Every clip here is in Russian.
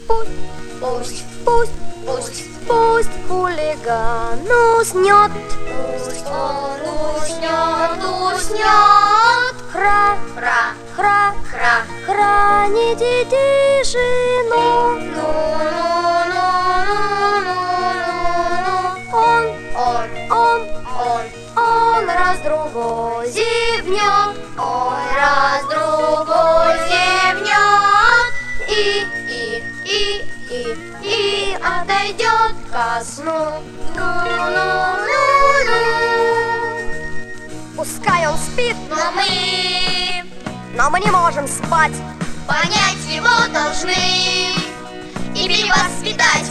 Пусть, пусть, пусть, пусть хулиган уснет. Пусть он уснет. Хра, Хра, хра, хра. храните тишину. Он раз-другой зевнет. Он раз-другой зевнет. И отойдет ко сну. Пускай он спит, Но мы но не можем спать. понять его должны и перевоспитать.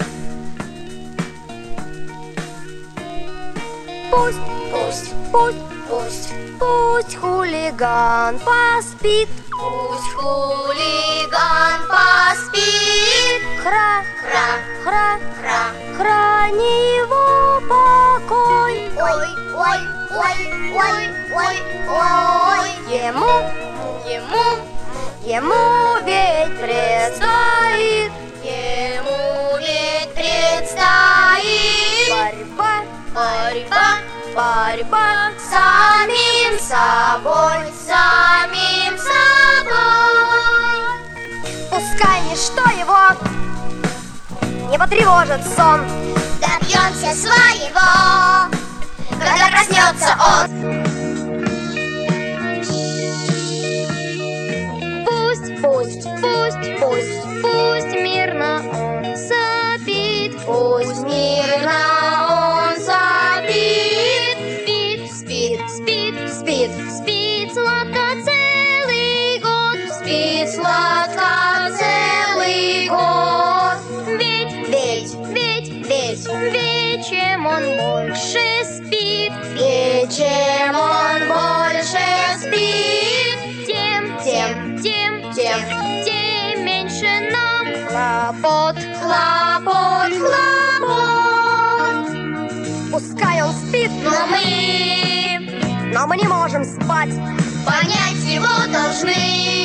Пусть, Пусть, пусть, пусть, пусть хулиган поспит. пусть хулиган поспит. Хра, Хра, хра, хра. храни его покой. Ой, ой, ой, ой, ой, ой. Ему ведь предстоит Ему ведь предстоит борьба, борьба борьба. с самим собой, с самим собой. Пускай ничто его не потревожит сон. Добьемся своего, когда проснется он. Пусть мирно он сопит. Пусть мирно он сопит. Спит сладко целый год. Спит сладко целый год. Ведь чем он больше спит, Чем он больше спит, тем меньше нам хлопот. хлопот. Пускай он спит, но мы не можем спать. Понять его должны